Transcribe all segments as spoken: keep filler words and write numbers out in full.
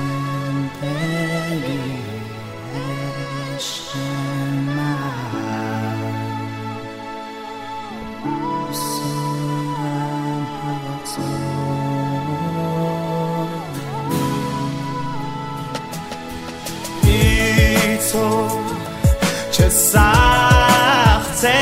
تو چه سخته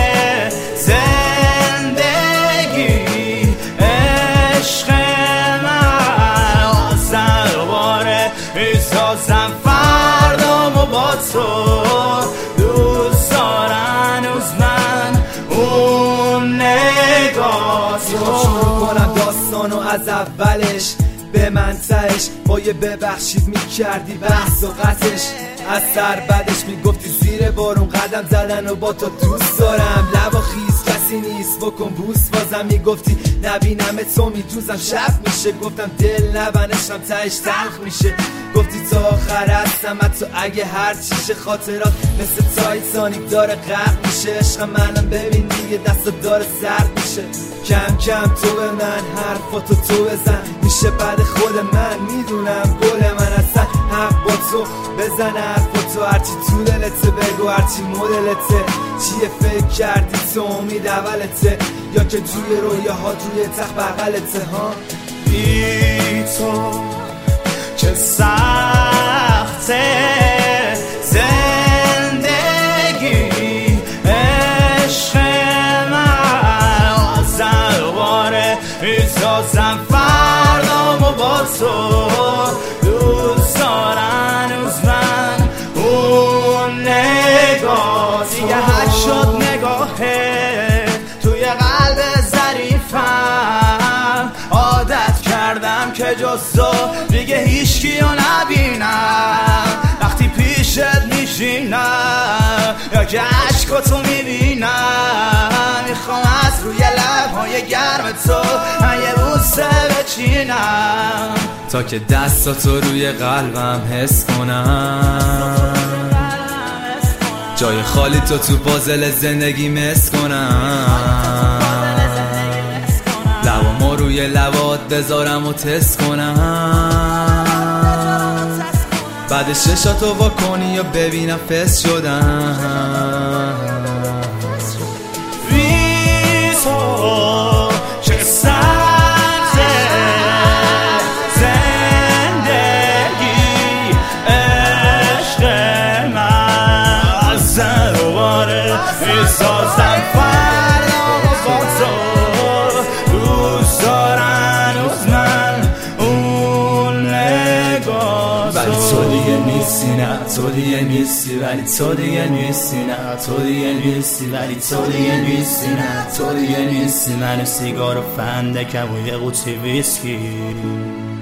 زندگی عشق من آزر باره میسازم فردامو با تو دوست دارن از من اون نگاه تو شروع کنم داستانو از اولش به منطقش با یه ببخشید میکردی بحث و قطعش از سر بعدش میگفتی زیر بارون قدم زدن و با تو دوست دارم لبا خیز کسی نیست بکن بوس بازم میگفتی نبینم تو میدوزم شب میشه گفتم دل نبنشم تهش تلخ میشه گفتی تا آخر هستم حتی اگه هر چیشه خاطرات مثل تایتانیک داره غرق میشه عشق منم ببین دیگه دستا داره سرد میشه کم کم تو به من حرفاتو تو بزن میشه بعد خود من میدونم گل من اصلا حق با تو بزن حرفاتو هرچی تو دلته بگو هرچی مدلته چیه فکر کردی تو امید اولته یا که توی رویه ها توی تخت بغلته ها بی تو چه سخته زندگی عشق من آزر باره میسازم فردامو با تو دوست دارن از من اون نگاه دیگه حل شد نگاهه توی قلب ظریفم عادت کردم که جز تو دیگه هیچکیو نبینم وقتی پیشت میشینم یا که عشقاتو میبینم میخوام از روی لبهای گرم تو یه بوسه بچینم تا که دستاتو روی قلبم حس کنم جای خالی تو تو پازل زندگی مس کنم لبامو روی لبات بذارم و تست کنم بعد ششاتو وا کنی یا ببینم فس شدم بی تو چه سخته زندگی عشق من از دوباره میسازم فردامو با تو دوست دارن از من اون نگاه ولی تو دیگه نیستی نه تو دیگه نیستی ولی تو دیگه نیستی نه تو دیگه نیستی ولی تو دیگه نیستی نه تو دیگه نیستی من سیگار و فندکم و یه قوطی ویسکی